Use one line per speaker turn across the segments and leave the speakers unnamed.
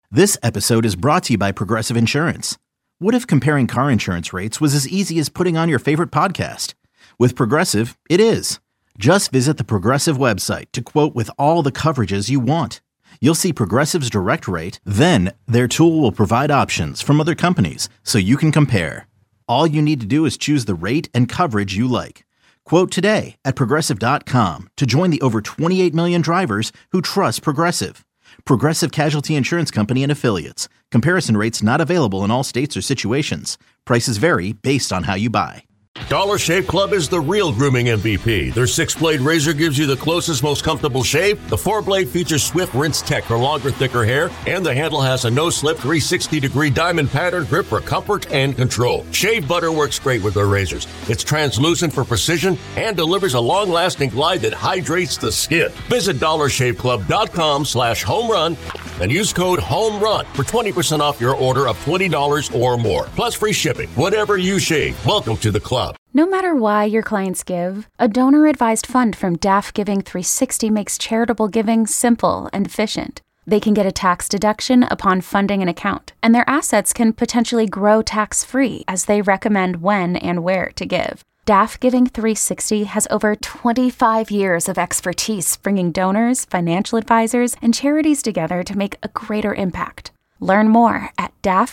This episode is brought to you by Progressive Insurance. What if comparing car insurance rates was as easy as putting on your favorite podcast? With Progressive, it is. Just visit the Progressive website to quote with all the coverages you want. You'll see Progressive's direct rate, then their tool will provide options from other companies so you can compare. All you need to do is choose the rate and coverage you like. Quote today at Progressive.com to join the over 28 million drivers who trust Progressive. Progressive Casualty Insurance Company and Affiliates. Comparison rates not available in all states or situations. Prices vary based on how you buy.
Dollar Shave Club is the real grooming MVP. Their 6-blade razor gives you the closest, most comfortable shave. The 4-blade features swift rinse tech for longer, thicker hair. And the handle has a no-slip 360-degree diamond pattern grip for comfort and control. Shave butter works great with their razors. It's translucent for precision and delivers a long-lasting glide that hydrates the skin. Visit DollarShaveClub.com/homerun and use code HOMERUN for 20% off your order of $20 or more. Plus free shipping. Whatever you shave, welcome to the club.
No matter why your clients give, a donor-advised fund from DAF Giving 360 makes charitable giving simple and efficient. They can get a tax deduction upon funding an account, and their assets can potentially grow tax-free as they recommend when and where to give. DAF Giving 360 has over 25 years of expertise bringing donors, financial advisors, and charities together to make a greater impact. Learn more at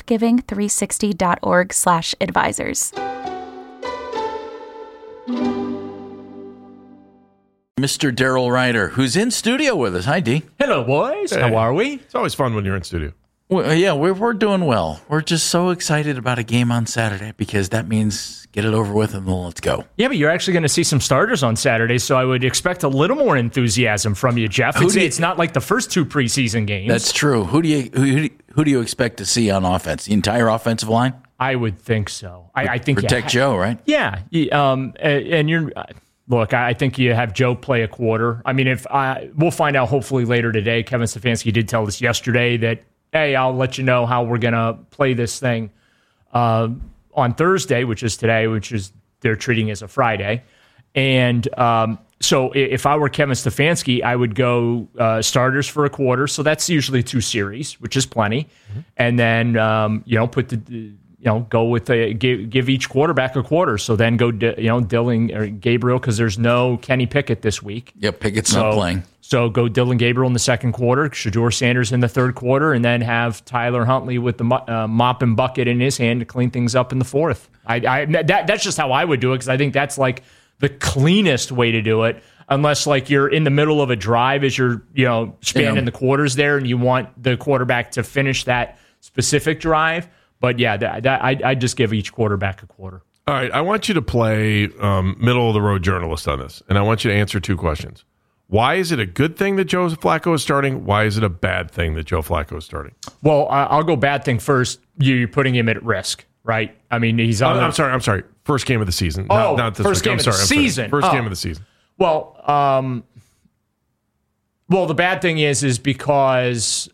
dafgiving360.org/advisors.
Mr. Daryl Ryder, who's in studio with us. Hi, D.
Hello, boys.
Hey.
How are we?
It's always fun when you're in studio.
Well, yeah, we're doing well. We're just so excited about a game on Saturday because that means get it over with and then let's go.
Yeah, but you're actually going to see some starters on Saturday, so I would expect a little more enthusiasm from you, Jeff. It's not like the first two preseason games.
That's true. Who do you expect to see on offense? The entire offensive line?
I would think so. I think
protect Joe, right?
Yeah. And you're. Look, I think you have Joe play a quarter. I mean, we'll find out hopefully later today. Kevin Stefanski did tell us yesterday that, hey, I'll let you know how we're going to play this thing on Thursday, which is today, which is they're treating as a Friday. And so if I were Kevin Stefanski, I would go starters for a quarter. So that's usually 2 series, which is plenty. Mm-hmm. And then, go with give each quarterback a quarter. So then go, Dillon or Gabriel, because there's no Kenny Pickett this week.
Yep, Pickett's not playing.
So go Dillon Gabriel in the second quarter, Shedeur Sanders in the third quarter, and then have Tyler Huntley with the mop and bucket in his hand to clean things up in the fourth. That's just how I would do it, because I think that's like the cleanest way to do it. Unless like you're in the middle of a drive as you're spanning the quarters there, and you want the quarterback to finish that specific drive. But yeah, I'd just give each quarterback a quarter.
All right, I want you to play middle-of-the-road journalist on this, and I want you to answer 2 questions. Why is it a good thing that Joe Flacco is starting? Why is it a bad thing that Joe Flacco is starting?
Well, I'll go bad thing first. You're putting him at risk, right? I mean, he's on.
I'm sorry. First game of the season. Not this
first
week.
game of the season.
First game of the season.
Well, the bad thing is because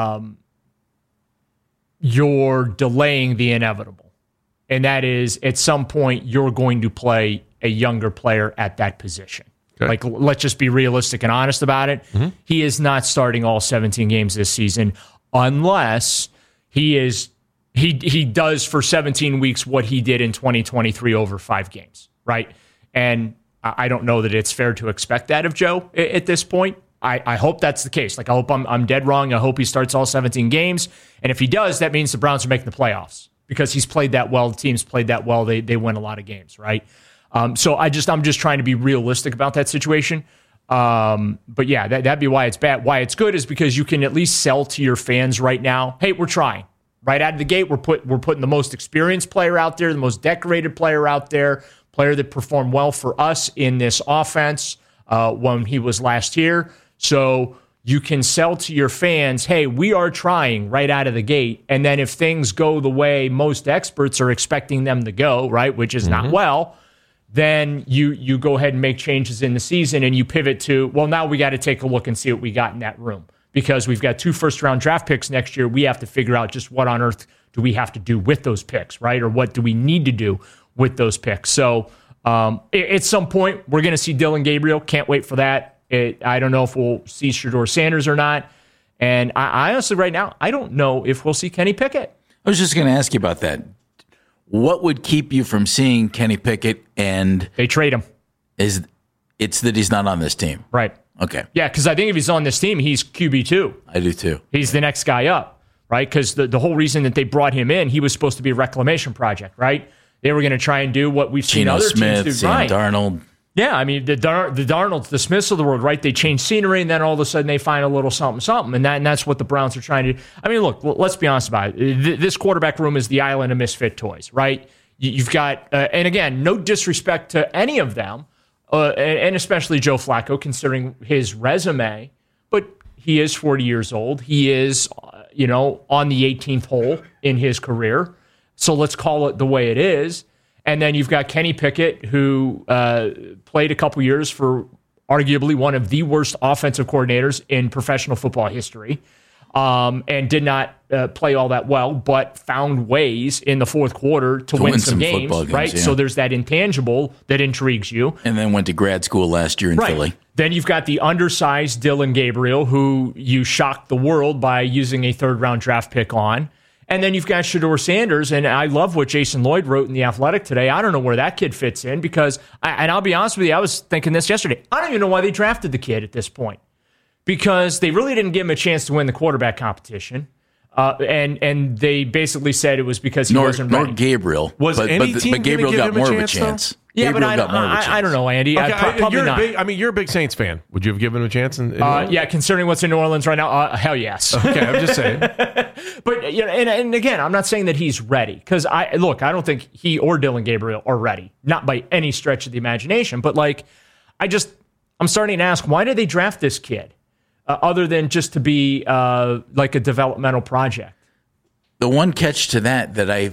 you're delaying the inevitable. And that is, at some point, you're going to play a younger player at that position. Okay. Like, let's just be realistic and honest about it. Mm-hmm. He is not starting all 17 games this season unless he does for 17 weeks what he did in 2023 over 5 games, right? And I don't know that it's fair to expect that of Joe at this point. I hope that's the case. Like, I hope I'm dead wrong. I hope he starts all 17 games. And if he does, that means the Browns are making the playoffs because he's played that well. The team's played that well. They win a lot of games, right? So I'm just trying to be realistic about that situation. But yeah, that'd be why it's bad. Why it's good is because you can at least sell to your fans right now, hey, we're trying. Right out of the gate, we're putting the most experienced player out there, the most decorated player out there, player that performed well for us in this offense when he was last year. So you can sell to your fans, hey, we are trying right out of the gate. And then if things go the way most experts are expecting them to go, right, which is not well, then you go ahead and make changes in the season and you pivot to, well, now we got to take a look and see what we got in that room. Because we've got 2 first-round draft picks next year, we have to figure out just what on earth do we have to do with those picks, right? Or what do we need to do with those picks? So at some point, we're going to see Dillon Gabriel. Can't wait for that. I don't know if we'll see Shedeur Sanders or not. And I honestly, right now, I don't know if we'll see Kenny Pickett.
I was just going to ask you about that. What would keep you from seeing Kenny Pickett? And
they trade him.
It's that he's not on this team,
right?
Okay,
yeah, because I think if he's on this team, he's QB2.
I do too.
He's the next guy up, right? Because the whole reason that they brought him in, he was supposed to be a reclamation project, right? They were going to try and do what we've seen other
Smith,
teams do.
Sam
right.
Darnold.
Yeah, I mean, the Darnolds, the Smiths of the world, right? They change scenery, and then all of a sudden they find a little something, and that's what the Browns are trying to do. I mean, look, let's be honest about it. This quarterback room is the island of misfit toys, right? You've got, and again, no disrespect to any of them, and especially Joe Flacco, considering his resume, but he is 40 years old. He is, on the 18th hole in his career. So let's call it the way it is. And then you've got Kenny Pickett, who played a couple years for arguably one of the worst offensive coordinators in professional football history, and did not play all that well, but found ways in the fourth quarter to win some games, right? Yeah. So there's that intangible that intrigues you.
And then went to grad school last year in Philly.
Then you've got the undersized Dillon Gabriel, who you shocked the world by using a third-round draft pick on. And then you've got Shedeur Sanders, and I love what Jason Lloyd wrote in The Athletic today. I don't know where that kid fits in because, and I'll be honest with you, I was thinking this yesterday. I don't even know why they drafted the kid at this point because they really didn't give him a chance to win the quarterback competition. And they basically said it was because he wasn't ready.
Nor Gabriel.
But
Gabriel got more of a chance.
Yeah, but I don't know, Andy. Probably not.
You're a big Saints fan. Would you have given him a chance?
Yeah, considering what's in New Orleans right now, hell yes.
Okay, I'm just saying.
But and again, I'm not saying that he's ready because I don't think he or Dillon Gabriel are ready, not by any stretch of the imagination. But I'm starting to ask, why did they draft this kid, other than just to be like a developmental project?
The one catch to that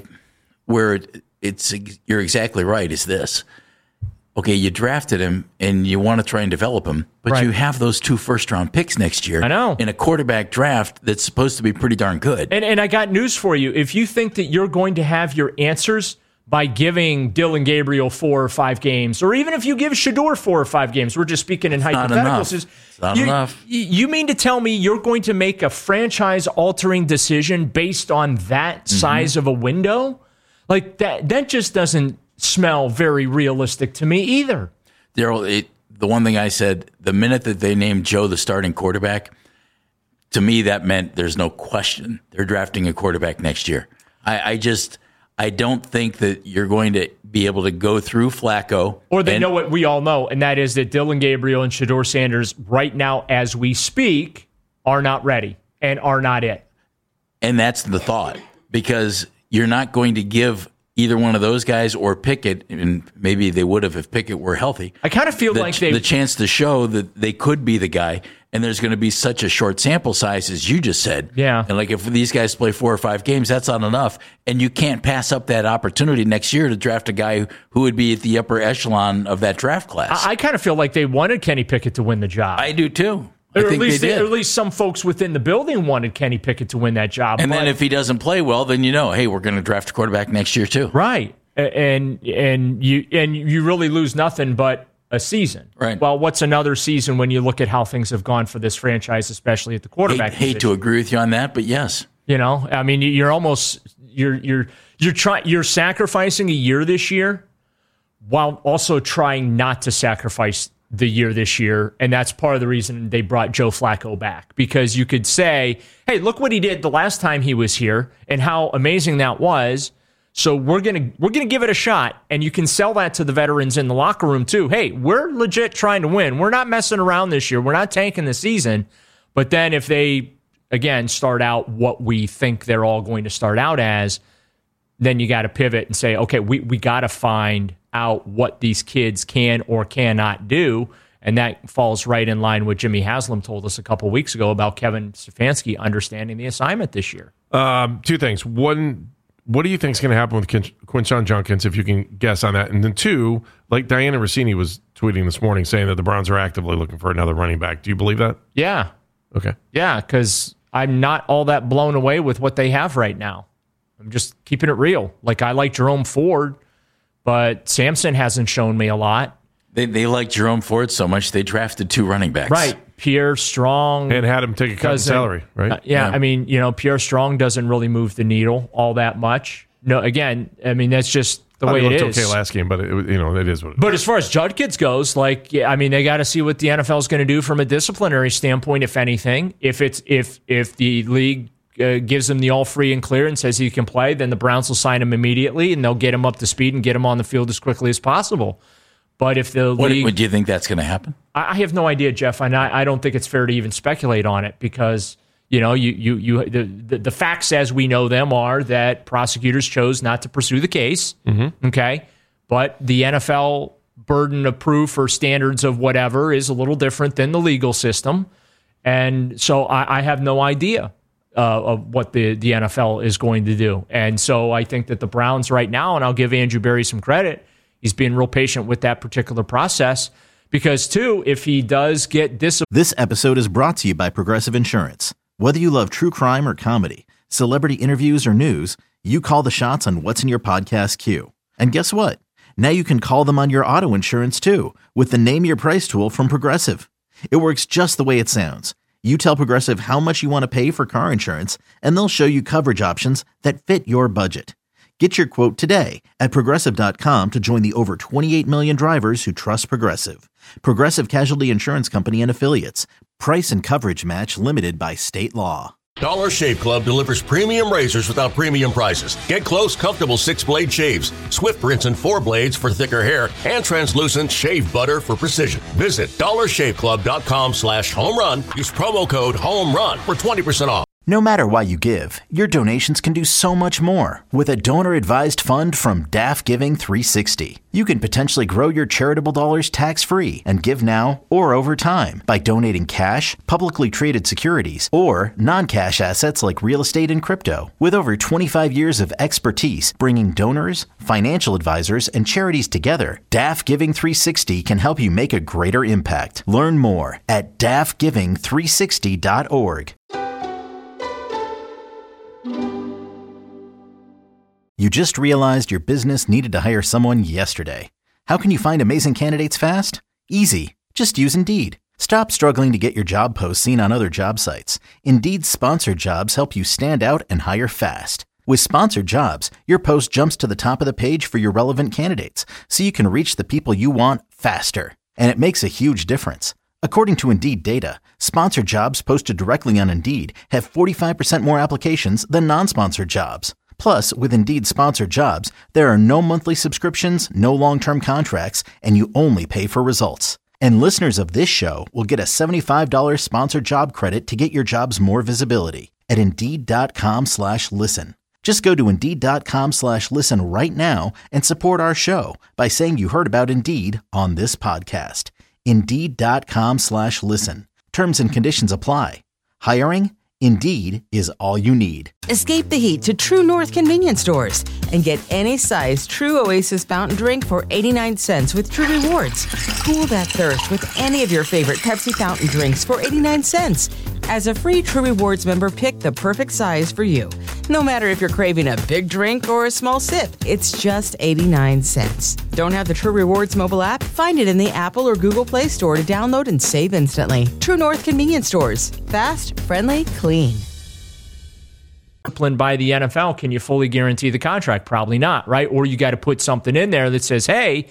you're exactly right, is this. Okay, you drafted him and you want to try and develop him, but you have those 2 first-round picks next year.
I know.
In a quarterback draft that's supposed to be pretty darn good.
And I got news for you. If you think that you're going to have your answers by giving Dillon Gabriel 4 or 5 games, or even if you give Shedeur 4 or 5 games, we're just speaking in hypotheticals.
It's not enough.
You mean to tell me you're going to make a franchise-altering decision based on that size of a window? Like that just doesn't smell very realistic to me either.
Daryl, the one thing I said, the minute that they named Joe the starting quarterback, to me that meant there's no question they're drafting a quarterback next year. I don't think that you're going to be able to go through Flacco.
Or they know what we all know, and that is that Dillon Gabriel and Shedeur Sanders right now as we speak are not ready and are not it.
And that's the thought, because you're not going to give either one of those guys or Pickett, and maybe they would have if Pickett were healthy.
I kind of feel like
the chance to show that they could be the guy, and there's going to be such a short sample size, as you just said.
Yeah.
And if these guys play 4 or 5 games, that's not enough, and you can't pass up that opportunity next year to draft a guy who would be at the upper echelon of that draft class.
I kind of feel like they wanted Kenny Pickett to win the job.
I do too.
Or at least some folks within the building wanted Kenny Pickett to win that job.
And then if he doesn't play well, then hey, we're going to draft a quarterback next year too.
Right. And you really lose nothing but a season.
Right.
Well, what's another season when you look at how things have gone for this franchise, especially at the quarterback position?
Hate to agree with you on that, but yes.
I mean, you're sacrificing a year this year while also trying not to sacrifice the year this year, and that's part of the reason they brought Joe Flacco back, because you could say, hey, look what he did the last time he was here and how amazing that was. So we're gonna give it a shot, and you can sell that to the veterans in the locker room too. Hey, we're legit trying to win. We're not messing around this year. We're not tanking the season. But then if they again start out what we think they're all going to start out as, then you got to pivot and say, okay, we got to find out what these kids can or cannot do. And that falls right in line with Jimmy Haslam told us a couple weeks ago about Kevin Stefanski understanding the assignment this year.
2 things. One, what do you think is going to happen with Quinshon Judkins, if you can guess on that? And then 2, like Diana Rossini was tweeting this morning saying that the Browns are actively looking for another running back. Do you believe that?
Yeah.
Okay.
Yeah, because I'm not all that blown away with what they have right now. I'm just keeping it real. I like Jerome Ford, but Sampson hasn't shown me a lot.
They like Jerome Ford so much they drafted 2 running backs.
Right. Pierre Strong.
And had him take a cut in salary, right?
Yeah, I mean, Pierre Strong doesn't really move the needle all that much. No, again, I mean, that's just the way it is.
It looked okay last game, but it is what it is.
But as far as Judkins goes, they got to see what the NFL is going to do from a disciplinary standpoint, if anything. If the league gives him the all free and clear and says he can play, then the Browns will sign him immediately and they'll get him up to speed and get him on the field as quickly as possible. But if the league,
would you think that's going to happen?
I have no idea, Jeff, and I don't think it's fair to even speculate on it because the facts as we know them are that prosecutors chose not to pursue the case. Mm-hmm. Okay, but the NFL burden of proof or standards of whatever is a little different than the legal system, and so I have no idea of what the NFL is going to do. And so I think that the Browns right now, and I'll give Andrew Berry some credit. He's being real patient with that particular process because, too, if he does get
This episode is brought to you by Progressive Insurance. Whether you love true crime or comedy, celebrity interviews or news, you call the shots on what's in your podcast queue. And guess what? Now you can call them on your auto insurance, too, with the Name Your Price tool from Progressive. It works just the way it sounds. You tell Progressive how much you want to pay for car insurance, and they'll show you coverage options that fit your budget. Get your quote today at Progressive.com to join the over 28 million drivers who trust Progressive. Progressive Casualty Insurance Company and Affiliates. Price and coverage match limited by state law.
Dollar Shave Club delivers premium razors without premium prices. Get close, comfortable 6-blade shaves, Swift rinse and 4 blades for thicker hair, and translucent shave butter for precision. Visit dollarshaveclub.com/homerun. Use promo code HOMERUN for 20% off.
No matter why you give, your donations can do so much more. With a donor-advised fund from DAF Giving 360, you can potentially grow your charitable dollars tax-free and give now or over time by donating cash, publicly traded securities, or non-cash assets like real estate and crypto. With over 25 years of expertise bringing donors, financial advisors, and charities together, DAF Giving 360 can help you make a greater impact. Learn more at dafgiving360.org. You just realized your business needed to hire someone yesterday. How can you find amazing candidates fast? Easy. Just use Indeed. Stop struggling to get your job posts seen on other job sites. Indeed's sponsored jobs help you stand out and hire fast. With sponsored jobs, your post jumps to the top of the page for your relevant candidates, so you can reach the people you want faster. And it makes a huge difference. According to Indeed data, sponsored jobs posted directly on Indeed have 45% more applications than non-sponsored jobs. Plus, with Indeed sponsored jobs, there are no monthly subscriptions, no long-term contracts, and you only pay for results. And listeners of this show will get a $75 sponsored job credit to get your jobs more visibility at Indeed.com/listen. Just go to Indeed.com/listen right now and support our show by saying you heard about Indeed on this podcast. Indeed.com/listen. Terms and conditions apply. Hiring? Indeed is all you need.
Escape the heat to True North convenience stores and get any size True Oasis fountain drink for 89 cents with True Rewards. Cool that thirst with any of your favorite Pepsi fountain drinks for 89 cents. As a free True Rewards member, pick the perfect size for you. No matter if you're craving a big drink or a small sip, it's just 89 cents. Don't have the True Rewards mobile app? Find it in the Apple or Google Play Store to download and save instantly. True North convenience stores. Fast, friendly, clean.
Disciplined by the NFL, can you fully guarantee the contract? Probably not, right? Or you got to put something in there that says, hey,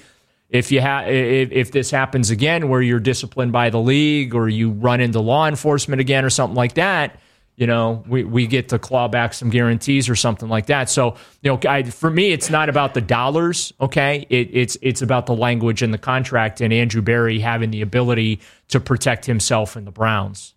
if this happens again where you're disciplined by the league or you run into law enforcement again or something like that, we get to claw back some guarantees or something like that. So, for me, it's not about the dollars, okay? It's about the language in the contract and Andrew Berry having the ability to protect himself and the Browns.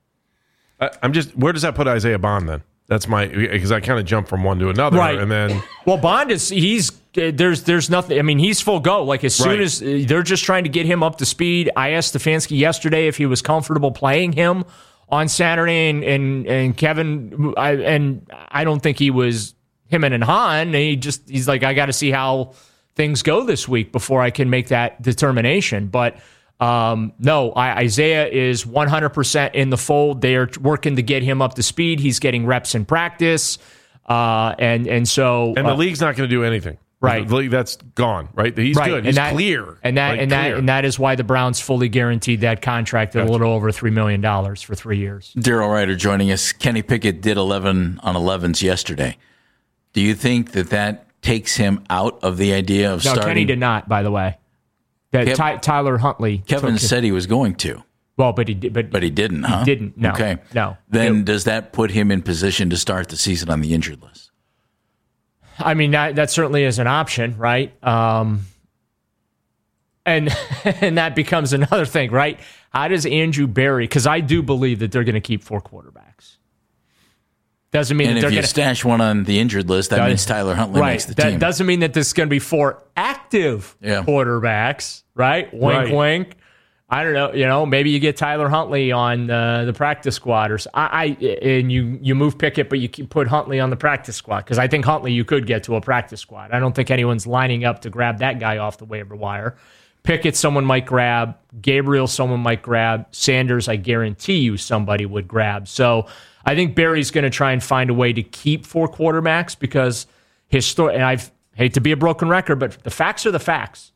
Where does that put Isaiah Bond then? That's because I kind of jumped from one to another,
right.
And then
Bond there's nothing. I mean, he's full go. Like as soon as they're just trying to get him up to speed. I asked Stefanski yesterday if he was comfortable playing him on Saturday, and Kevin, I don't think he was him and Han. He's like, I got to see how things go this week before I can make that determination. But no, Isaiah is 100% in the fold. They are working to get him up to speed. He's getting reps in practice, and so
the league's not going to do anything.
Right.
That's gone, right? He's good. He's clear.
And that is why the Browns fully guaranteed that contract at a little over $3 million for 3 years.
Daryl Ryder joining us. Kenny Pickett did 11 on 11s yesterday. Do you think that takes him out of the idea of starting?
No, Kenny did not, by the way. Tyler Huntley.
Kevin said he was going to.
Well, but he did. But
he didn't, huh?
He didn't. No.
Okay.
No.
Then does that put him in position to start the season on the injured list?
I mean, that certainly is an option, right? And that becomes another thing, right? How does Andrew Berry? Because I do believe that they're going to keep 4 quarterbacks. Doesn't mean that they're going to
stash one on the injured list. That means Tyler Huntley makes the team.
That doesn't mean that there's going to be 4 active quarterbacks, right? Wink, wink. I don't know. Maybe you get Tyler Huntley on the practice squad, and you move Pickett, but you put Huntley on the practice squad because I think Huntley you could get to a practice squad. I don't think anyone's lining up to grab that guy off the waiver wire. Pickett, someone might grab. Gabriel, someone might grab. Sanders, I guarantee you, somebody would grab. So I think Barry's going to try and find a way to keep 4 quarterbacks because and I hate to be a broken record, but the facts are the facts.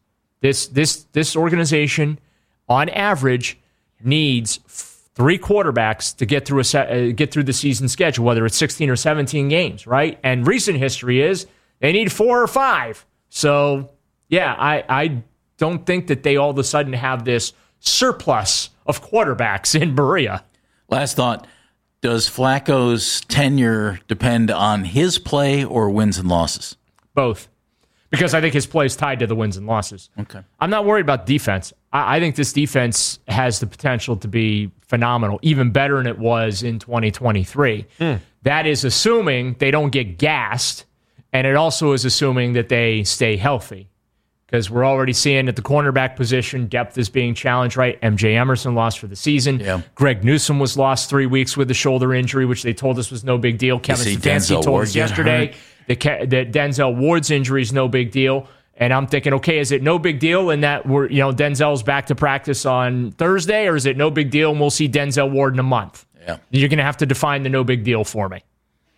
This organization, on average, needs 3 quarterbacks to get through the season schedule, whether it's 16 or 17 games, right? And recent history is they need 4 or 5. So, yeah, I don't think that they all of a sudden have this surplus of quarterbacks in Berea.
Last thought, does Flacco's tenure depend on his play or wins and losses?
Both. Because I think his play is tied to the wins and losses.
Okay.
I'm not worried about defense. I think this defense has the potential to be phenomenal, even better than it was in 2023. That is assuming they don't get gassed, and it also is assuming that they stay healthy. Because we're already seeing at the cornerback position, depth is being challenged, right? MJ Emerson lost for the season.
Yeah.
Greg Newsome was lost 3 weeks with a shoulder injury, which they told us was no big deal. Kevin Stefanski told us yesterday that Denzel Ward's injury is no big deal. And I'm thinking, okay, is it no big deal in that Denzel's back to practice on Thursday, or is it no big deal and we'll see Denzel Ward in a month?
Yeah.
You're going to have to define the no big deal for me.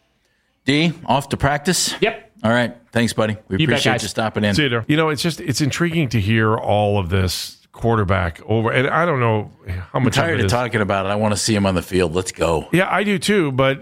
D, off to practice?
Yep.
All right. Thanks, buddy. We appreciate you stopping in.
See you there. It's intriguing to hear all of this quarterback over, and I don't know how much.
I'm tired of talking about it. I want to see him on the field. Let's go.
Yeah, I do too, but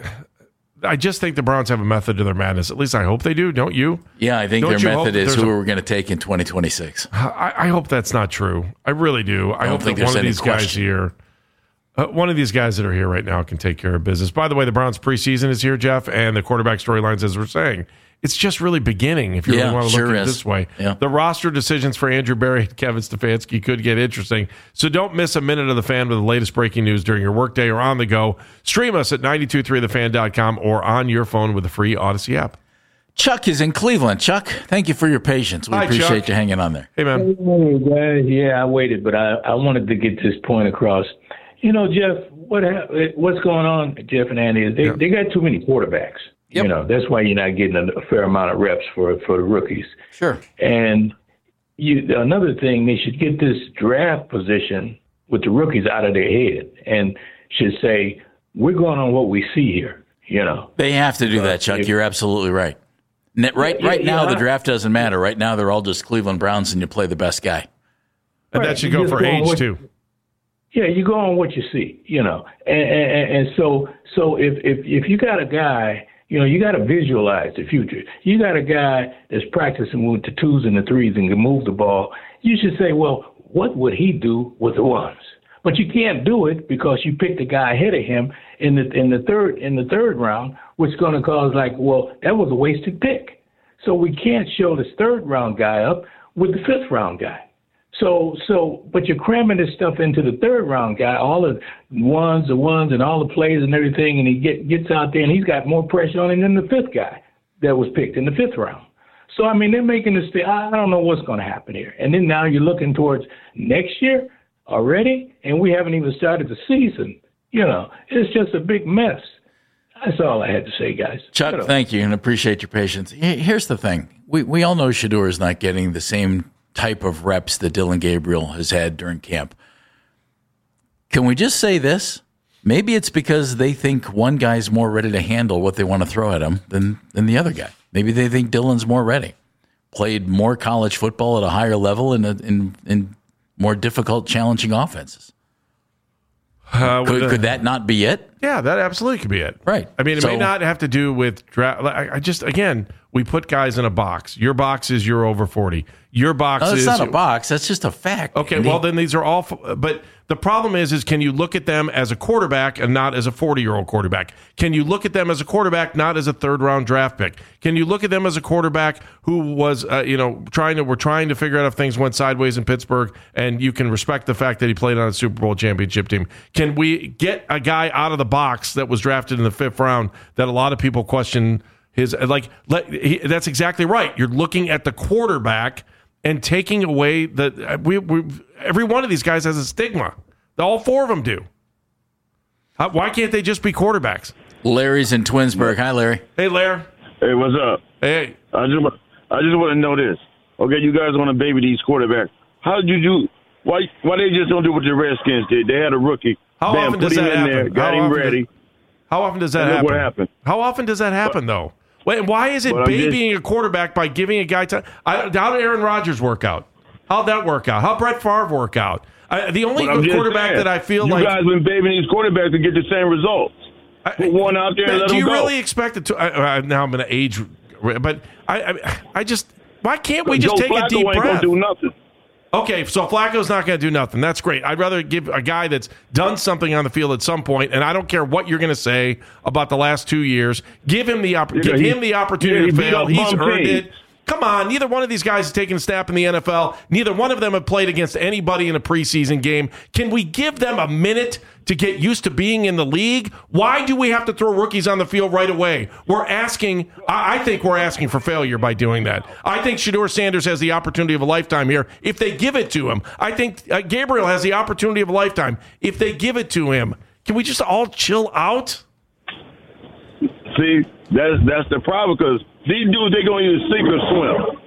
I just think the Browns have a method to their madness. At least I hope they do, don't you?
Yeah, I think their method is who we're going to take in 2026.
I hope that's not true. I really do. I hope that one of these guys here, one of these guys that are here right now can take care of business. By the way, the Browns preseason is here, Jeff, and the quarterback storylines, as we're saying, it's just really beginning if you really want to look at it this way.
Yeah.
The roster decisions for Andrew Berry and Kevin Stefanski could get interesting. So don't miss a minute of The Fan with the latest breaking news during your workday or on the go. Stream us at 923thefan.com or on your phone with the free Odyssey app.
Chuck is in Cleveland. Chuck, thank you for your patience. We appreciate you hanging on there.
Hey, man.
Hey, guys. Yeah, I waited, but I wanted to get this point across. Jeff, what's going on, Jeff and Andy, is they got too many quarterbacks.
Yep.
That's why you're not getting a fair amount of reps for the rookies.
Sure.
And another thing, they should get this draft position with the rookies out of their head and should say, we're going on what we see here,
They have to do that, Chuck. You're absolutely right. Right now, the draft doesn't matter. Right now, they're all just Cleveland Browns, and you play the best guy.
And that should go for age, too.
Yeah, you go on what you see, And so if you got a guy, you got to visualize the future. You got a guy that's practicing with the 2s and the 3s and can move the ball. You should say, well, what would he do with the 1s? But you can't do it because you picked a guy ahead of him in the third round, which is going to cause that was a wasted pick. So we can't show this 3rd round guy up with the 5th round guy. But you're cramming this stuff into the 3rd round guy, all the ones and all the plays and everything, and he gets out there and he's got more pressure on him than the 5th guy that was picked in the 5th round. So, they're making this thing. I don't know what's going to happen here. And then now you're looking towards next year already, and we haven't even started the season. It's just a big mess. That's all I had to say, guys.
Chuck, thank you, and appreciate your patience. Here's the thing. We all know Shedeur is not getting the same type of reps that Dylan Gabriel has had during camp. Can we just say this? Maybe it's because they think one guy's more ready to handle what they want to throw at him than the other guy. Maybe they think Dylan's more ready. played more college football at a higher level in more difficult, challenging offenses. Could that not be it?
Yeah, that absolutely could be it.
Right.
I mean, it may not have to do with draft. Again, we put guys in a box. Your box is you're over 40. Your box is...
No, it's not a box. That's just a fact.
Okay,
Andy.
well, then these are all... But the problem is can you look at them as a quarterback and not as a 40-year-old quarterback? Can you look at them as a quarterback, not as a third-round draft pick? Can you look at them as a quarterback who was, trying to figure out if things went sideways in Pittsburgh, and you can respect the fact that he played on a Super Bowl championship team? Can we get a guy out of the box that was drafted in the 5th round that a lot of people question his... that's exactly right. You're looking at the quarterback and taking away every one of these guys has a stigma. All 4 of them do. Why can't they just be quarterbacks?
Larry's in Twinsburg. Hi, Larry.
Hey, Larry.
Hey, what's up?
Hey.
I just want to know this. Okay, you guys want to baby these quarterbacks. How did you do? Why they just don't do what the Redskins did? They had a rookie.
How often does that happen?
There, got him ready.
How often does that happen?
What happened?
How often does that happen, though? Why is it babying a quarterback by giving a guy time? How did Aaron Rodgers work out? How'd that work out? How'd Brett Favre work out? The only quarterback that I feel like...
You guys been babying these quarterbacks to get the same results. Put one out there and let them go.
Do you really expect it to... now I'm going to age... But I just... Why can't we just take a deep breath?
Ain't gonna do nothing.
Okay, so Flacco's not going to do nothing. That's great. I'd rather give a guy that's done something on the field at some point, and I don't care what you're going to say about the last 2 years. Give him the opportunity to fail. He's earned it. Come on, neither one of these guys has taken a snap in the NFL. Neither one of them have played against anybody in a preseason game. Can we give them a minute to get used to being in the league? Why do we have to throw rookies on the field right away? I think we're asking for failure by doing that. I think Shedeur Sanders has the opportunity of a lifetime here if they give it to him. I think Gabriel has the opportunity of a lifetime if they give it to him. Can we just all chill out?
See, that's the problem, because these dudes, they're going to either sink or swim.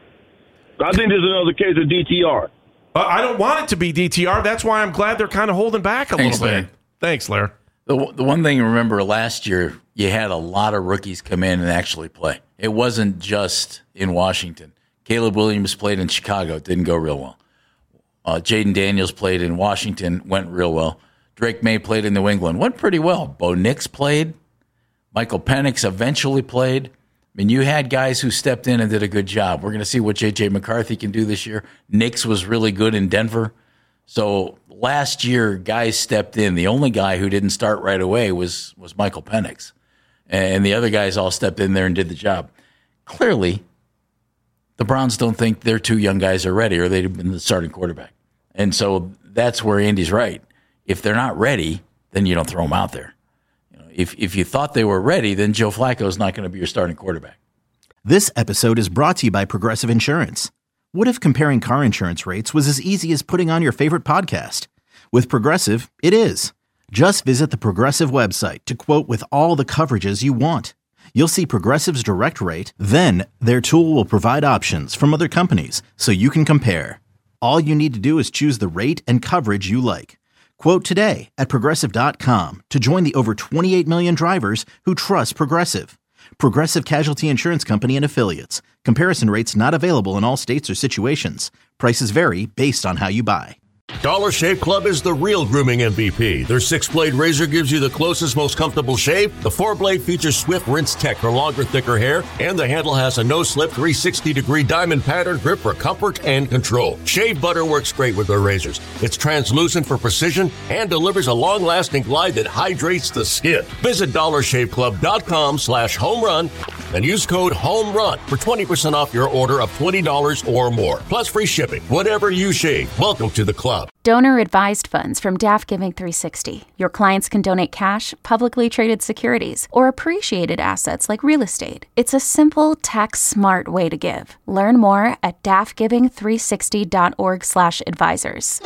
I think there's another case of DTR.
I don't want it to be DTR. That's why I'm glad they're kind of holding back a little bit. Larry. Thanks, Larry.
The one thing to remember, last year, you had a lot of rookies come in and actually play. It wasn't just in Washington. Caleb Williams played in Chicago. It didn't go real well. Jaden Daniels played in Washington. Went real well. Drake May played in New England. Went pretty well. Bo Nix played. Michael Penix eventually played. I mean, you had guys who stepped in and did a good job. We're going to see what J.J. McCarthy can do this year. Nix was really good in Denver. So last year, guys stepped in. The only guy who didn't start right away was Michael Penix. And the other guys all stepped in there and did the job. Clearly, the Browns don't think their 2 young guys are ready, or they'd have been the starting quarterback. And so that's where Andy's right. If they're not ready, then you don't throw them out there. If you thought they were ready, then Joe Flacco is not going to be your starting quarterback.
This episode is brought to you by Progressive Insurance. What if comparing car insurance rates was as easy as putting on your favorite podcast? With Progressive, it is. Just visit the Progressive website to quote with all the coverages you want. You'll see Progressive's direct rate, then their tool will provide options from other companies so you can compare. All you need to do is choose the rate and coverage you like. Quote today at Progressive.com to join the over 28 million drivers who trust Progressive. Progressive Casualty Insurance Company and Affiliates. Comparison rates not available in all states or situations. Prices vary based on how you buy.
Dollar Shave Club is the real grooming MVP. Their 6-blade razor gives you the closest, most comfortable shave. The 4-blade features Swift Rinse Tech for longer, thicker hair. And the handle has a no-slip 360-degree diamond pattern grip for comfort and control. Shave butter works great with their razors. It's translucent for precision and delivers a long-lasting glide that hydrates the skin. Visit DollarShaveClub.com/homerun and use code HOMERUN for 20% off your order of $20 or more. Plus free shipping. Whatever you shave, welcome to the club.
Donor-advised funds from Daft Giving 360. Your clients can donate cash, publicly traded securities, or appreciated assets like real estate. It's a simple, tax-smart way to give. Learn more at daftgiving360.org/advisors.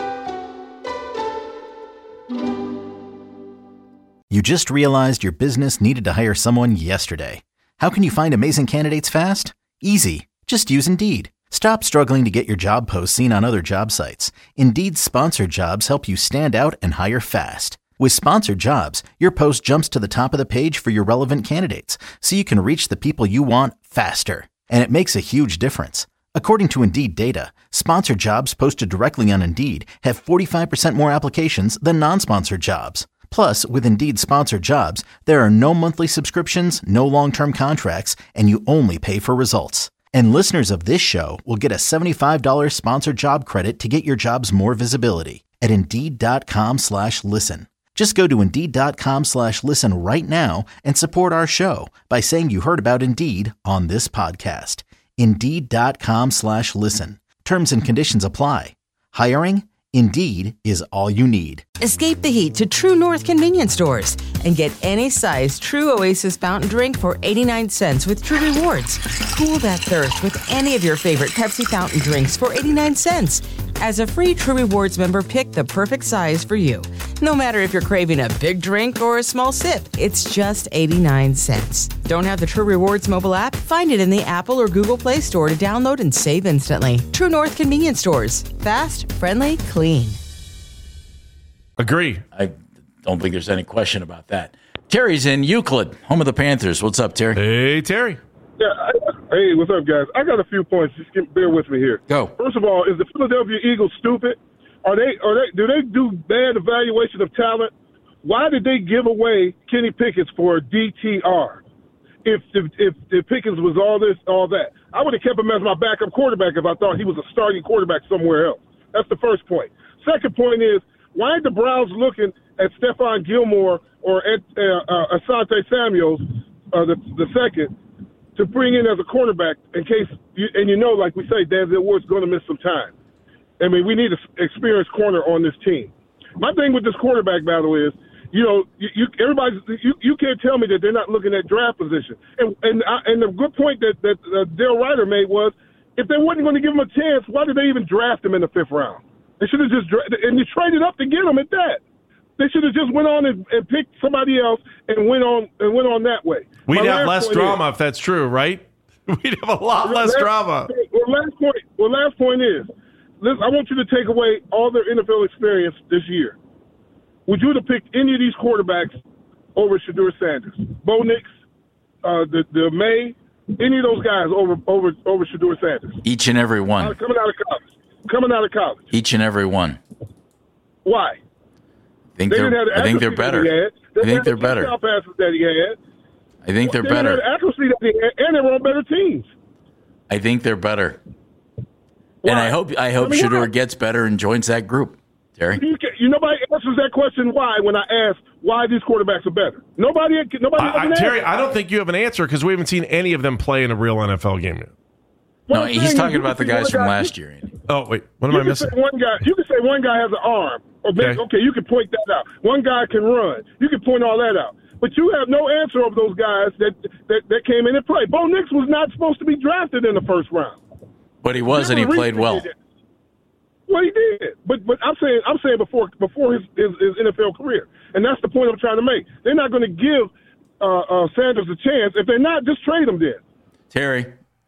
You just realized your business needed to hire someone yesterday. How can you find amazing candidates fast? Easy. Just use Indeed. Stop struggling to get your job posts seen on other job sites. Indeed's sponsored jobs help you stand out and hire fast. With sponsored jobs, your post jumps to the top of the page for your relevant candidates, so you can reach the people you want faster. And it makes a huge difference. According to Indeed data, sponsored jobs posted directly on Indeed have 45% more applications than non-sponsored jobs. Plus, with Indeed sponsored jobs, there are no monthly subscriptions, no long-term contracts, and you only pay for results. And listeners of this show will get a $75 sponsored job credit to get your jobs more visibility at Indeed.com/listen. Just go to Indeed.com/listen right now and support our show by saying you heard about Indeed on this podcast. Indeed.com/listen. Terms and conditions apply. Hiring? Indeed is all you need.
Escape the heat to True North convenience stores and get any size True Oasis fountain drink for 89 cents with True Rewards. Cool that thirst with any of your favorite Pepsi fountain drinks for 89 cents. As a free True Rewards member, pick the perfect size for you. No matter if you're craving a big drink or a small sip, it's just 89 cents. Don't have the True Rewards mobile app? Find it in the Apple or Google Play Store to download and save instantly. True North convenience stores. Fast, friendly, clean.
Agree.
I don't think there's any question about that. Terry's in Euclid, home of the Panthers. What's up, Terry?
Hey, Terry.
Yeah. Hey, what's up, guys? I got a few points. Just bear with me here.
Go.
First of all, is the Philadelphia Eagles stupid? Do they do bad evaluation of talent? Why did they give away Kenny Pickett for DTR? If Pickens was all this, all that, I would have kept him as my backup quarterback if I thought he was a starting quarterback somewhere else. That's the first point. Second point is, why ain't the Browns looking at Stephon Gilmore or at Asante Samuels, the second, to bring in as a cornerback in case, like we say, Denzel Ward's going to miss some time. I mean, we need an experienced corner on this team. My thing with this quarterback battle is, you can't tell me that they're not looking at draft position. And the good point that Dale Ryder made was, if they wasn't going to give him a chance, why did they even draft him in the 5th round? They should have just and you traded up to get him at that. They should have just went on and picked somebody else and went on that way.
We'd have less drama if that's true, right? We'd have a lot less drama.
Last point is, listen, I want you to take away all their NFL experience this year. Would you have picked any of these quarterbacks over Shedeur Sanders, Bo Nix, the May, any of those guys over Shedeur Sanders?
Each and every one.
Coming out of college.
Each and every one.
Why?
I think they're better. I think they're better. I think they're better.
Accuracy that he had, and they were on better teams.
I think they're better.
Why?
And I hope Shedeur gets better and joins that group, Terry.
Nobody answers that question why when I ask why these quarterbacks are better. Nobody
Terry, I don't think you have an answer because we haven't seen any of them play in a real NFL game yet.
No, he's talking about the guys from last year, Andy.
Oh, wait. What am I missing?
You can say one guy has an arm. Okay, you can point that out. One guy can run. You can point all that out. But you have no answer of those guys that came in and played. Bo Nix was not supposed to be drafted in the 1st round.
But he was, and he played well.
Well, he did. But I'm saying before his NFL career. And that's the point I'm trying to make. They're not going to give Sanders a chance. If they're not, just trade him then.
Terry,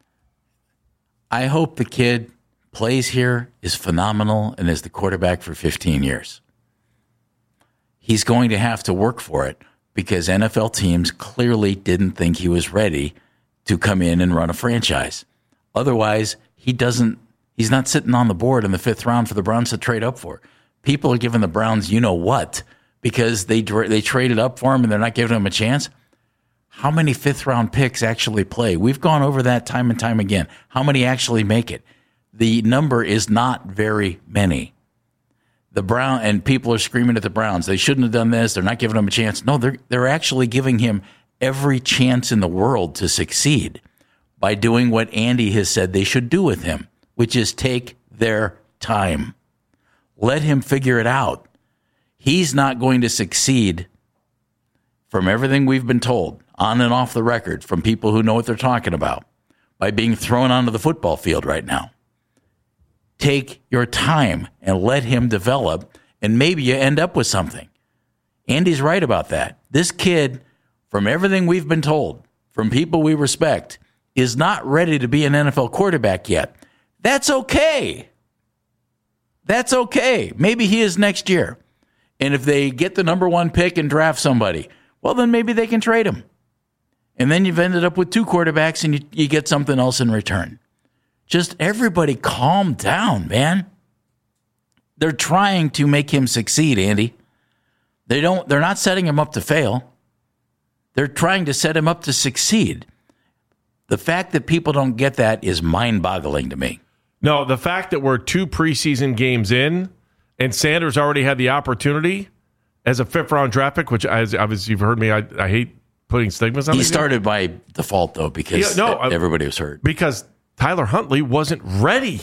I hope the kid plays here, is phenomenal, and is the quarterback for 15 years. He's going to have to work for it because NFL teams clearly didn't think he was ready to come in and run a franchise. Otherwise, he's not sitting on the board in the 5th round for the Browns to trade up for. People are giving the Browns you-know-what because they traded up for him and they're not giving him a chance. How many 5th-round picks actually play? We've gone over that time and time again. How many actually make it? The number is not very many. And people are screaming at the Browns. They shouldn't have done this. They're not giving him a chance. No, they're actually giving him every chance in the world to succeed by doing what Andy has said they should do with him, which is take their time. Let him figure it out. He's not going to succeed from everything we've been told, on and off the record, from people who know what they're talking about, by being thrown onto the football field right now. Take your time and let him develop, and maybe you end up with something. Andy's right about that. This kid, from everything we've been told, from people we respect, is not ready to be an NFL quarterback yet. That's okay. That's okay. Maybe he is next year. And if they get the number 1 pick and draft somebody, well, then maybe they can trade him. And then you've ended up with 2 quarterbacks and you get something else in return. Just everybody calm down, man. They're trying to make him succeed, Andy. They're not setting him up to fail. They're trying to set him up to succeed. The fact that people don't get that is mind-boggling to me.
No, the fact that we're 2 preseason games in and Sanders already had the opportunity as a 5th-round draft pick, which, as obviously you've heard me, I hate putting stigmas on.
He started by default, though, because everybody was hurt.
Because Tyler Huntley wasn't ready.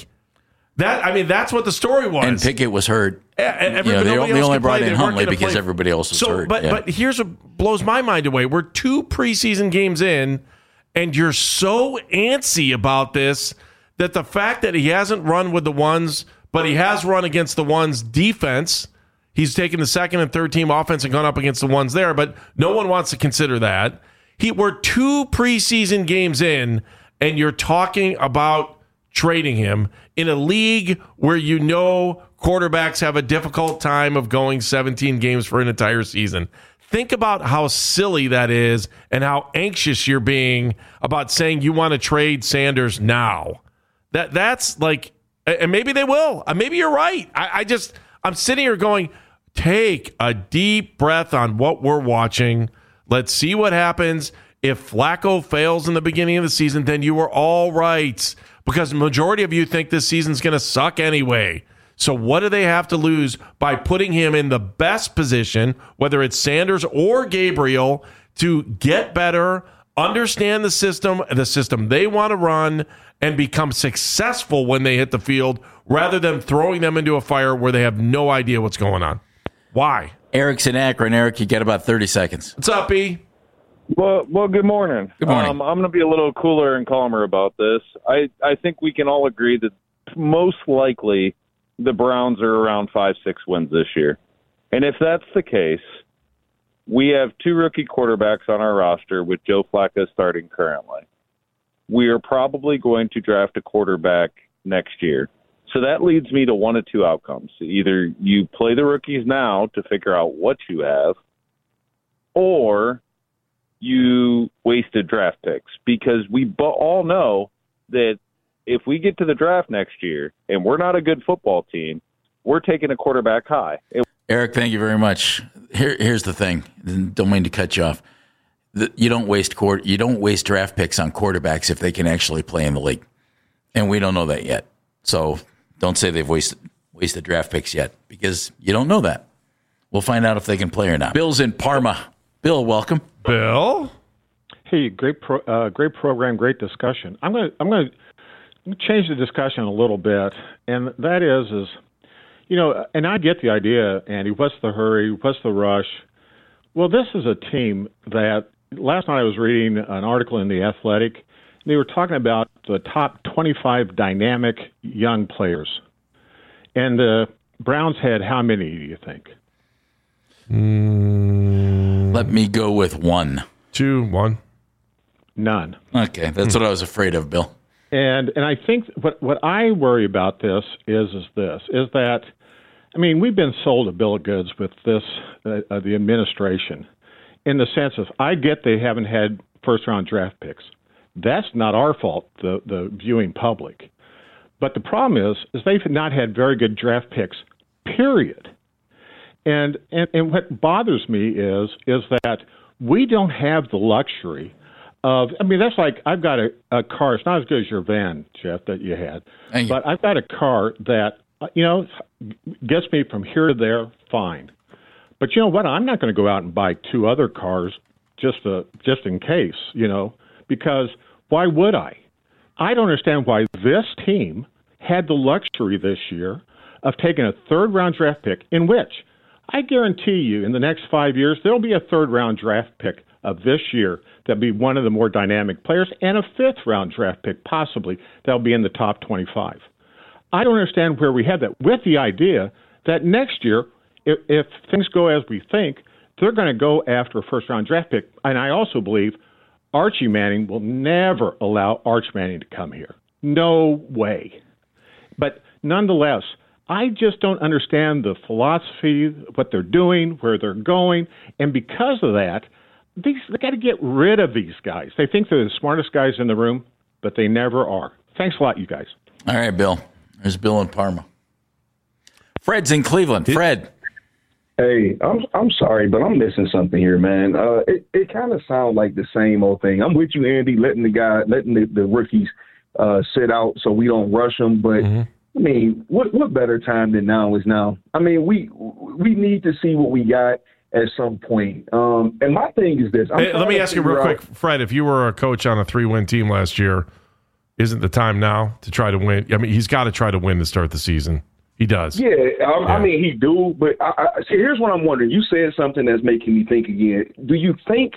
That's what the story was.
And Pickett was hurt. They only brought in Huntley because everybody else was hurt.
But here's what blows my mind away. We're 2 preseason games in, and you're so antsy about this that the fact that he hasn't run with the ones, but he has run against the ones defense. He's taken the 2nd and 3rd team offense and gone up against the ones there, but no one wants to consider that. We're 2 preseason games in, and you're talking about trading him in a league where quarterbacks have a difficult time of going 17 games for an entire season. Think about how silly that is and how anxious you're being about saying you want to trade Sanders now. That's like, and maybe they will. Maybe you're right. I'm sitting here going, take a deep breath on what we're watching. Let's see what happens. If Flacco fails in the beginning of the season, then you are all right, because the majority of you think this season's going to suck anyway. So what do they have to lose by putting him in the best position, whether it's Sanders or Gabriel, to get better, understand the system they want to run, and become successful when they hit the field, rather than throwing them into a fire where they have no idea what's going on? Why?
Eric's in Akron. Eric, you get about 30 seconds.
What's up, E?
Well, good morning.
Good morning.
I'm going to be a little cooler and calmer about this. I think we can all agree that most likely the Browns are around 5-6 wins this year. And if that's the case, we have 2 rookie quarterbacks on our roster with Joe Flacco starting currently. We are probably going to draft a quarterback next year. So that leads me to one of 2 outcomes. Either you play the rookies now to figure out what you have, or you wasted draft picks, because we all know that if we get to the draft next year and we're not a good football team, we're taking a quarterback high.
Eric, thank you very much. Here's the thing. Don't mean to cut you off. You don't waste draft picks on quarterbacks if they can actually play in the league, and we don't know that yet. So don't say they've wasted draft picks yet, because you don't know that. We'll find out if they can play or not. Bill's in Parma. Bill, welcome.
Bill?
Hey, great program, great discussion. I'm going to change the discussion a little bit, and that is and I get the idea, Andy. What's the hurry? What's the rush? Well, this is a team that last night I was reading an article in The Athletic, and they were talking about the top 25 dynamic young players, and the Browns had how many? Do you think?
Let me go with 1.
2, 1.
None.
Okay, that's what I was afraid of, Bill.
And I think what I worry about this is that, I mean, we've been sold a bill of goods with this, the administration, in the sense of, I get they haven't had first-round draft picks. That's not our fault, the viewing public. But the problem is they've not had very good draft picks, period. And what bothers me is that we don't have the luxury of, I mean, that's like, I've got a car. It's not as good as your van, Jeff, that you had. But I've got a car that, gets me from here to there, fine. But you know what? I'm not going to go out and buy 2 other cars just in case, because why would I? I don't understand why this team had the luxury this year of taking a 3rd-round draft pick, in which I guarantee you in the next 5 years, there'll be a 3rd-round draft pick of this year that'll be one of the more dynamic players, and a 5th-round draft pick possibly that'll be in the top 25. I don't understand where we had that, with the idea that next year, if things go as we think, they're going to go after a first-round draft pick. And I also believe Archie Manning will never allow Arch Manning to come here. No way. But nonetheless, I just don't understand the philosophy, what they're doing, where they're going. And because of that, they got to get rid of these guys. They think they're the smartest guys in the room, but they never are. Thanks a lot, you guys.
All right, Bill. There's Bill in Parma. Fred's in Cleveland. Fred.
Hey, I'm sorry, but I'm missing something here, man. It kind of sounds like the same old thing. I'm with you, Andy, letting the rookies sit out so we don't rush them. But I mean, what better time than now is now? I mean, we need to see what we got at some point. And my thing is this.
Let me ask you real quick, Fred. If you were a coach on a 3-win team last year, isn't the time now to try to win? I mean, he's got to try to win to start the season. He does.
Yeah, I mean, he do. But see, here's what I'm wondering. You said something that's making me think again. Do you think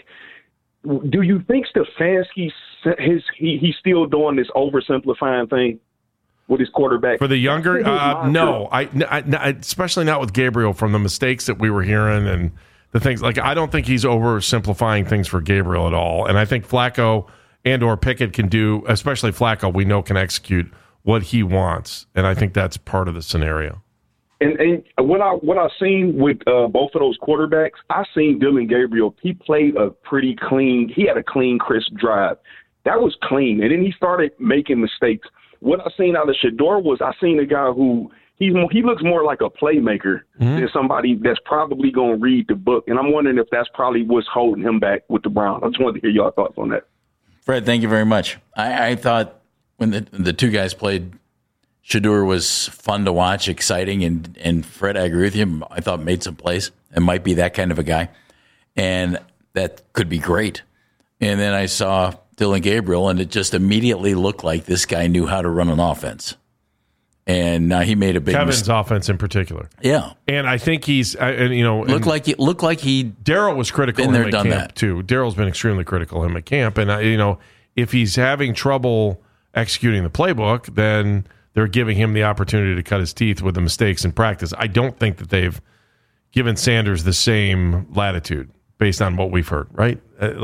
Stefanski he's still doing this oversimplifying thing with his quarterback?
For the younger, no. I especially not with Gabriel, from the mistakes that we were hearing and the things. Like, I don't think he's oversimplifying things for Gabriel at all. And I think Flacco and or Pickett can do, especially Flacco, we know can execute what he wants, and I think that's part of the scenario.
And what I've seen with both of those quarterbacks, I seen Dylan Gabriel. He played a pretty clean. He had a clean, crisp drive. That was clean, and then he started making mistakes. What I seen out of Shedeur was I seen a guy who he looks more like a playmaker than somebody that's probably going to read the book. And I'm wondering if that's probably what's holding him back with the Browns. I just wanted to hear your thoughts on that.
Fred, thank you very much. I thought when the two guys played, Shedeur was fun to watch, exciting, and Fred, I agree with you. I thought made some plays and might be that kind of a guy, and that could be great. And then I saw Dylan Gabriel, and it just immediately looked like this guy knew how to run an offense. And he made a big
Kevin's offense in particular.
Yeah,
and I think he's looked
like he.
Daryl was critical
been
of
there,
him
done
at camp
that
too. Daryl's been extremely critical of him at camp, and if he's having trouble executing the playbook, then they're giving him the opportunity to cut his teeth with the mistakes in practice. I don't think that they've given Sanders the same latitude based on what we've heard, right?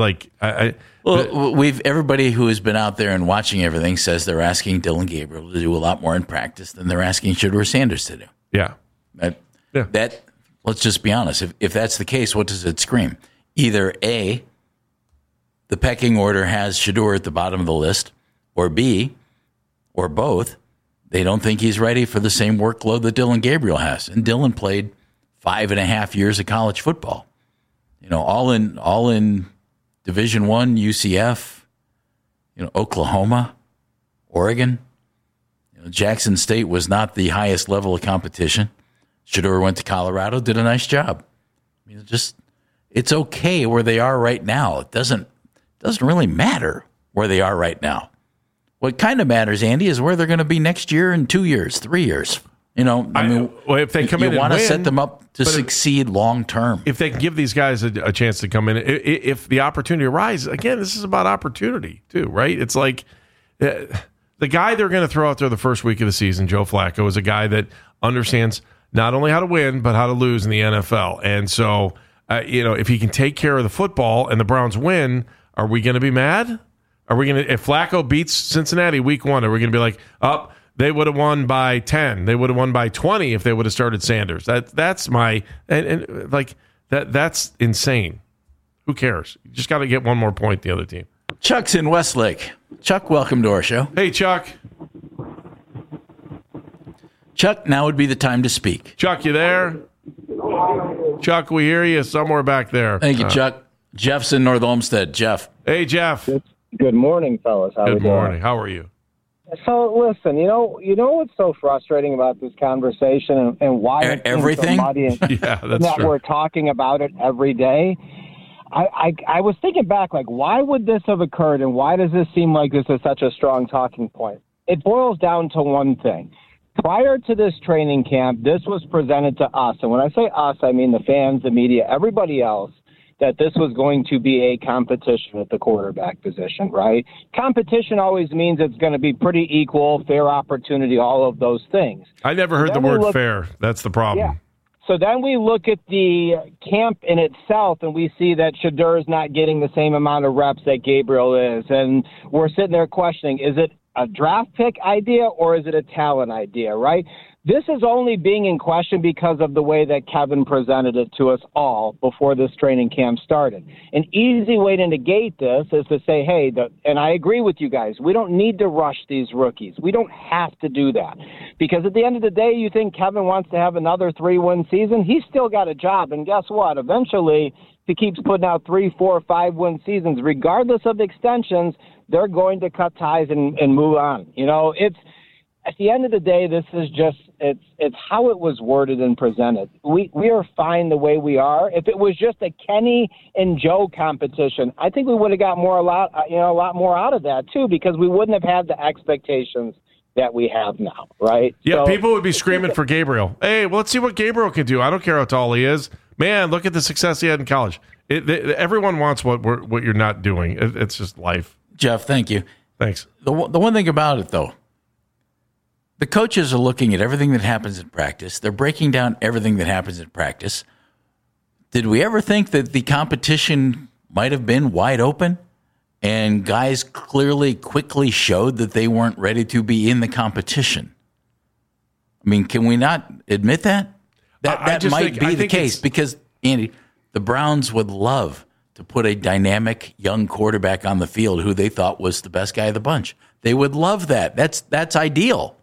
Everybody who has been out there and watching everything says they're asking Dylan Gabriel to do a lot more in practice than they're asking Shedeur Sanders to do.
Yeah.
That let's just be honest. If that's the case, what does it scream? Either A, the pecking order has Shedeur at the bottom of the list, or B, or both, they don't think he's ready for the same workload that Dylan Gabriel has. And Dylan played 5.5 years of college football. All in Division I, UCF, Oklahoma, Oregon. Jackson State was not the highest level of competition. Shedeur went to Colorado, did a nice job. It's okay where they are right now. It doesn't really matter where they are right now. What kind of matters, Andy, is where they're going to be next year and 2 years, 3 years.
If they come in,
you want to
win,
set them up to succeed long term.
If they can give these guys a chance to come in, if the opportunity arises, again, this is about opportunity too, right? It's like the guy they're going to throw out there the first week of the season, Joe Flacco, is a guy that understands not only how to win but how to lose in the NFL. And so, if he can take care of the football and the Browns win, are we going to be mad? Are we going to, if Flacco beats Cincinnati week 1, are we going to be like, they would have won by 10. They would have won by 20 if they would have started Sanders. That's my that's insane. Who cares? You just got to get one more point the other team.
Chuck's in Westlake. Chuck, welcome to our show.
Hey, Chuck.
Chuck, now would be the time to speak.
Chuck, you there? Chuck, we hear you somewhere back there.
Thank you, Chuck. Jeff's in North Olmsted. Jeff.
Hey, Jeff.
Good morning, fellas.
Good morning. How are you?
So listen, you know what's so frustrating about this conversation and why
everything?
So muddy and
yeah, that's
that
true.
We're talking about it every day. I was thinking back, like, why would this have occurred, and why does this seem like this is such a strong talking point? It boils down to one thing. Prior to this training camp, this was presented to us, and when I say us, I mean the fans, the media, everybody else, that this was going to be a competition at the quarterback position, right? Competition always means it's going to be pretty equal, fair opportunity, all of those things.
I never heard the word fair. That's the problem.
Yeah. So then we look at the camp in itself, and we see that Shedeur is not getting the same amount of reps that Gabriel is. And we're sitting there questioning, is it a draft pick idea or is it a talent idea, right? This is only being in question because of the way that Kevin presented it to us all before this training camp started. An easy way to negate this is to say, hey, and I agree with you guys, we don't need to rush these rookies. We don't have to do that. Because at the end of the day, you think Kevin wants to have another 3-win season? He's still got a job. And guess what? Eventually, if he keeps putting out 3, 4, 5-win seasons, regardless of extensions, they're going to cut ties and move on. You know, it's at the end of the day, this is just it's how it was worded and presented. We are fine the way we are. If it was just a Kenny and Joe competition, I think we would have got a lot more out of that too, because we wouldn't have had the expectations that we have now, right?
Yeah,
so,
people would be screaming for Gabriel. Hey, well, let's see what Gabriel can do. I don't care how tall he is. Man, look at the success he had in college. Everyone wants what you're not doing. It's just life.
Jeff, thank you.
Thanks.
The one thing about it, though, the coaches are looking at everything that happens in practice. They're breaking down everything that happens in practice. Did we ever think that the competition might have been wide open and guys quickly showed that they weren't ready to be in the competition? I mean, can we not admit that? That might be the case because, Andy, the Browns would love to put a dynamic young quarterback on the field who they thought was the best guy of the bunch. They would love that. That's ideal.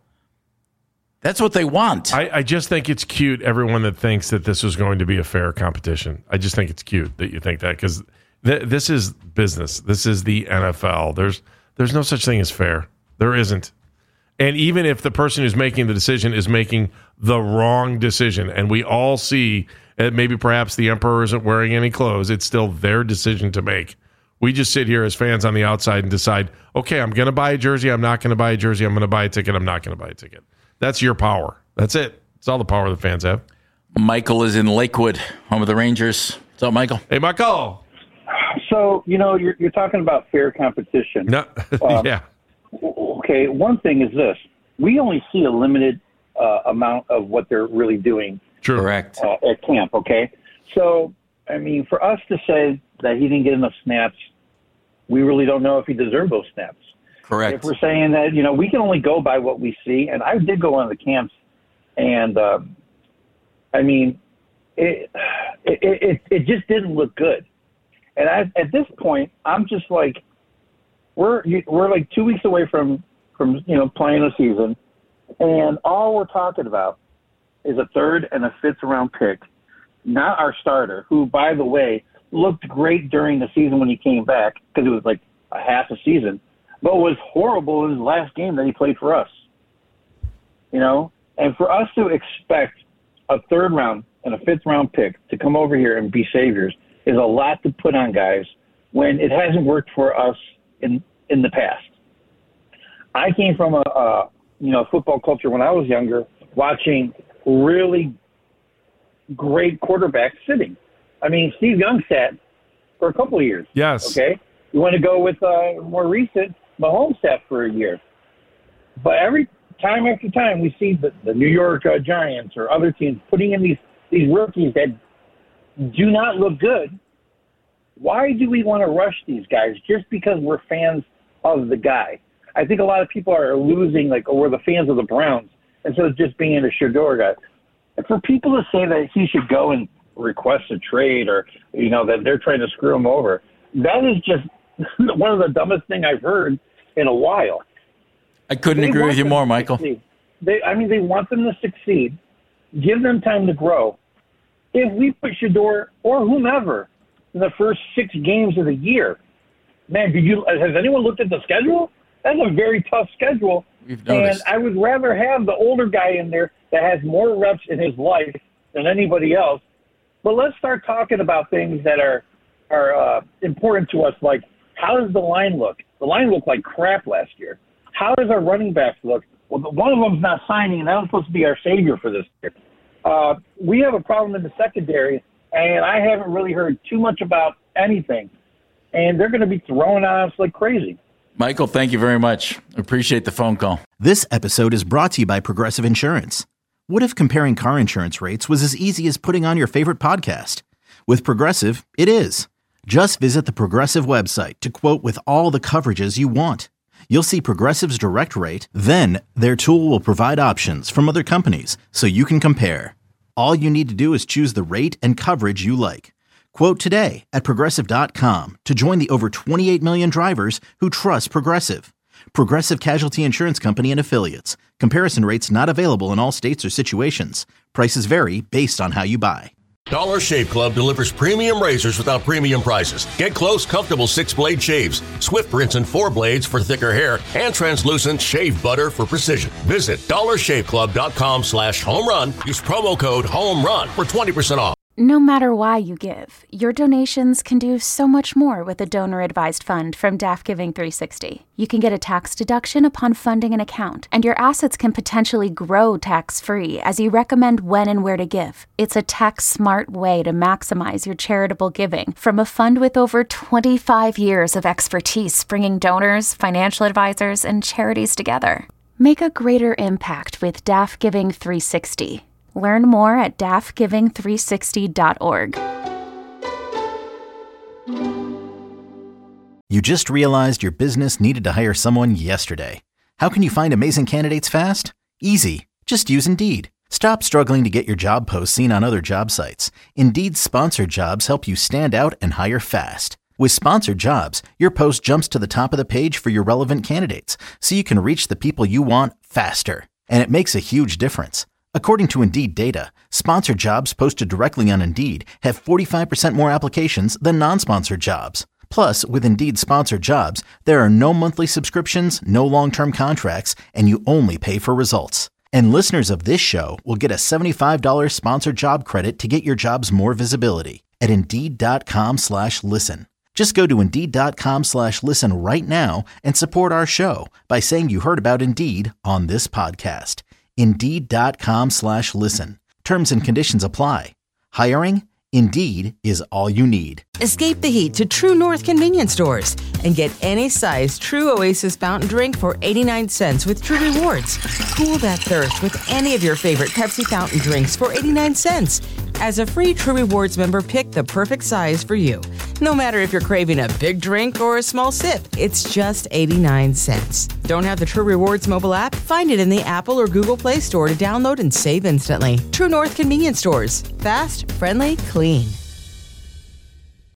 That's what they want.
I just think it's cute, everyone that thinks that this is going to be a fair competition. I just think it's cute that you think that because this is business. This is the NFL. There's no such thing as fair. There isn't. And even if the person who's making the decision is making the wrong decision, and we all see maybe perhaps the emperor isn't wearing any clothes, it's still their decision to make. We just sit here as fans on the outside and decide, okay, I'm going to buy a jersey, I'm not going to buy a jersey, I'm going to buy a ticket, I'm not going to buy a ticket. That's your power. That's it. It's all the power the fans have.
Michael is in Lakewood, home of the Rangers. What's up, Michael?
Hey, Michael.
So, you're talking about fair competition.
No, yeah.
Okay, one thing is this. We only see a limited amount of what they're really doing.
True.
Correct.
At camp, okay? So, I mean, for us to say that he didn't get enough snaps, we really don't know if he deserved those snaps.
Correct.
If we're saying that, we can only go by what we see, and I did go on the camps, and I mean, it just didn't look good. And at this point, I'm just like, we're like 2 weeks away from playing a season, and all we're talking about is a 3rd and a 5th round pick, not our starter, who, by the way, looked great during the season when he came back because it was like a half a season, but was horrible in his last game that he played for us. And for us to expect a 3rd round and a 5th round pick to come over here and be saviors is a lot to put on guys when it hasn't worked for us in the past. I came from a football culture when I was younger, watching really great quarterbacks sitting. I mean, Steve Young sat for a couple of years.
Yes.
Okay. You want to go with more recent, Mahomes sat for a year. But every time after time, we see the New York Giants or other teams putting in these rookies that do not look good. Why do we want to rush these guys just because we're fans of the guy? I think a lot of people are losing, we're the fans of the Browns instead of just being a Shedeur guy. And for people to say that he should go and request a trade or, that they're trying to screw him over, that is just one of the dumbest things I've heard in a while.
I couldn't agree with you more, Michael.
They want them to succeed. Give them time to grow. If we put Shedeur or whomever in the first 6 games of the year, man, has anyone looked at the schedule? That's a very tough schedule. And I would rather have the older guy in there that has more reps in his life than anybody else. But let's start talking about things that are important to us, like how does the line look? The line looked like crap last year. How does our running backs look? Well, one of them's not signing, and that was supposed to be our savior for this year. We have a problem in the secondary, and I haven't really heard too much about anything. And they're going to be throwing on us like crazy.
Michael, thank you very much. Appreciate the phone call.
This episode is brought to you by Progressive Insurance. What if comparing car insurance rates was as easy as putting on your favorite podcast? With Progressive, it is. Just visit the Progressive website to quote with all the coverages you want. You'll see Progressive's direct rate, then their tool will provide options from other companies so you can compare. All you need to do is choose the rate and coverage you like. Quote today at Progressive.com to join the over 28 million drivers who trust Progressive. Progressive Casualty Insurance Company and Affiliates. Comparison rates not available in all states or situations. Prices vary based on how you buy.
Dollar Shave Club delivers premium razors without premium prices. Get close, comfortable 6-blade shaves, swift rinse and 4 blades for thicker hair, and translucent shave butter for precision. Visit dollarshaveclub.com/home-run. Use promo code HOME-RUN for 20% off.
No matter why you give, your donations can do so much more with a donor-advised fund from DAF Giving 360. You can get a tax deduction upon funding an account, and your assets can potentially grow tax-free as you recommend when and where to give. It's a tax-smart way to maximize your charitable giving from a fund with over 25 years of expertise bringing donors, financial advisors, and charities together. Make a greater impact with DAF Giving 360. Learn more at dafgiving360.org.
You just realized your business needed to hire someone yesterday. How can you find amazing candidates fast? Easy. Just use Indeed. Stop struggling to get your job posts seen on other job sites. Indeed's sponsored jobs help you stand out and hire fast. With sponsored jobs, your post jumps to the top of the page for your relevant candidates, so you can reach the people you want faster. And it makes a huge difference. According to Indeed data, sponsored jobs posted directly on Indeed have 45% more applications than non-sponsored jobs. Plus, with Indeed sponsored jobs, there are no monthly subscriptions, no long-term contracts, and you only pay for results. And listeners of this show will get a $75 sponsored job credit to get your jobs more visibility at Indeed.com/listen. Just go to Indeed.com/listen right now and support our show by saying you heard about Indeed on this podcast. Indeed.com/listen. Terms and conditions apply. Hiring? Indeed is all you need.
Escape the heat to True North convenience stores and get any size True Oasis fountain drink for 89 cents with True Rewards. Cool that thirst with any of your favorite Pepsi fountain drinks for 89 cents. As a free True Rewards member, pick the perfect size for you. No matter if you're craving a big drink or a small sip, it's just 89 cents. Don't have the True Rewards mobile app? Find it in the Apple or Google Play Store to download and save instantly. True North convenience stores. Fast, friendly, clean.